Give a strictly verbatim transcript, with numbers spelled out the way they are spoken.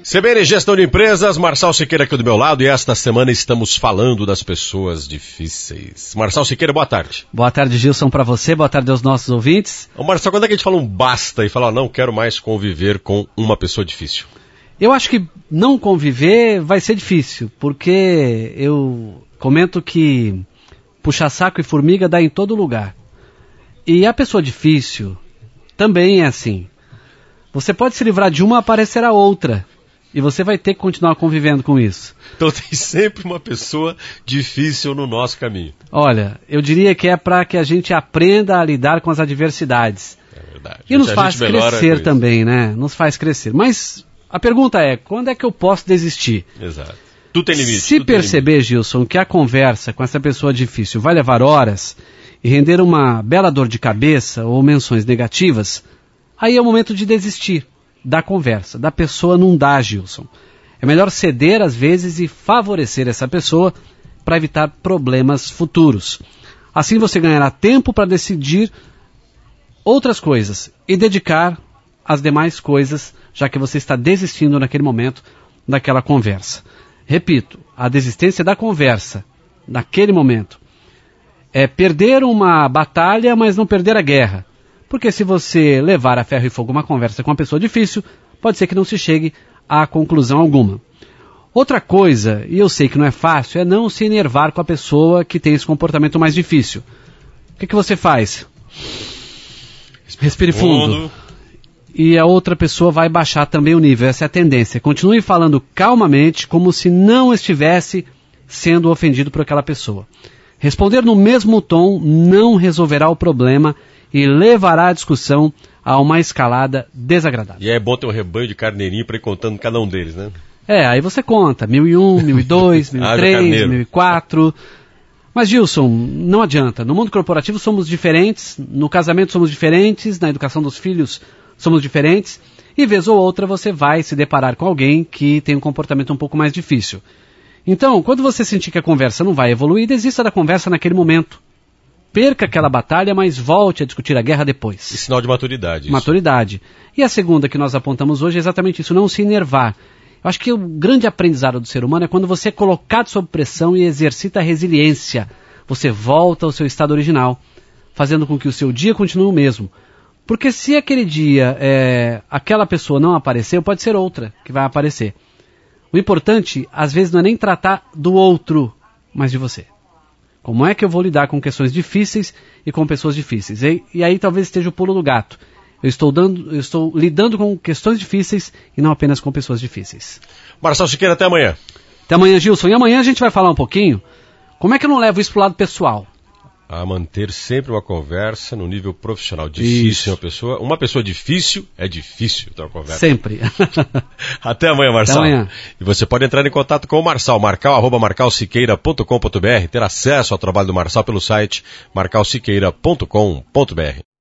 C B N Gestão de Empresas, Marçal Siqueira aqui do meu lado e esta semana estamos falando das pessoas difíceis. Marçal Siqueira, boa tarde. Boa tarde, Gilson, para você, boa tarde aos nossos ouvintes. Ô Marçal, quando é que a gente fala um basta e fala, não quero mais conviver com uma pessoa difícil? Eu acho que não conviver vai ser difícil, porque eu comento que puxa-saco e formiga dá em todo lugar. E a pessoa difícil também é assim. Você pode se livrar de uma, aparecerá outra. E você vai ter que continuar convivendo com isso. Então tem sempre uma pessoa difícil no nosso caminho. Olha, eu diria que é para que a gente aprenda a lidar com as adversidades. É verdade. E nos faz crescer também, né? Nos faz crescer. Mas a pergunta é, quando é que eu posso desistir? Exato. Tudo tem limite. Se perceber, Gilson, que a conversa com essa pessoa difícil vai levar horas e render uma bela dor de cabeça ou menções negativas, aí é o momento de desistir da conversa, da pessoa não dá, Gilson. É melhor ceder às vezes e favorecer essa pessoa para evitar problemas futuros. Assim você ganhará tempo para decidir outras coisas e dedicar às demais coisas, já que você está desistindo naquele momento daquela conversa. Repito, a desistência da conversa, naquele momento, é perder uma batalha, mas não perder a guerra. Porque se você levar a ferro e fogo uma conversa com uma pessoa difícil, pode ser que não se chegue a conclusão alguma. Outra coisa, e eu sei que não é fácil, é não se enervar com a pessoa que tem esse comportamento mais difícil. O que, que você faz? Respire fundo. E a outra pessoa vai baixar também o nível. Essa é a tendência. Continue falando calmamente, como se não estivesse sendo ofendido por aquela pessoa. Responder no mesmo tom não resolverá o problema e levará a discussão a uma escalada desagradável. E é bom ter um rebanho de carneirinho para ir contando cada um deles, né? É, aí você conta, mil e um, mil e dois, mil e três, mil e quatro. Mas, Gilson, não adianta. No mundo corporativo somos diferentes, no casamento somos diferentes, na educação dos filhos somos diferentes, e vez ou outra você vai se deparar com alguém que tem um comportamento um pouco mais difícil. Então, quando você sentir que a conversa não vai evoluir, desista da conversa naquele momento. Perca aquela batalha, mas volte a discutir a guerra depois. E sinal de maturidade. Isso. Maturidade. E a segunda que nós apontamos hoje é exatamente isso, não se enervar. Eu acho que o grande aprendizado do ser humano é quando você é colocado sob pressão e exercita a resiliência. Você volta ao seu estado original, fazendo com que o seu dia continue o mesmo. Porque se aquele dia é, aquela pessoa não apareceu, pode ser outra que vai aparecer. O importante, às vezes, não é nem tratar do outro, mas de você. Como é que eu vou lidar com questões difíceis e com pessoas difíceis? E, e aí talvez esteja o pulo do gato. Eu estou, dando, eu estou lidando com questões difíceis e não apenas com pessoas difíceis. Marçal Siqueira, até amanhã. Até amanhã, Gilson. E amanhã a gente vai falar um pouquinho como é que eu não levo isso para o lado pessoal. A manter sempre uma conversa no nível profissional. Difícil uma pessoa. Uma pessoa difícil é difícil ter uma conversa. Sempre. Até amanhã, Marçal. Até amanhã. E você pode entrar em contato com o Marçal, marcal, arroba marcal siqueira ponto com ponto br, ter acesso ao trabalho do Marçal pelo site marcal siqueira ponto com ponto br.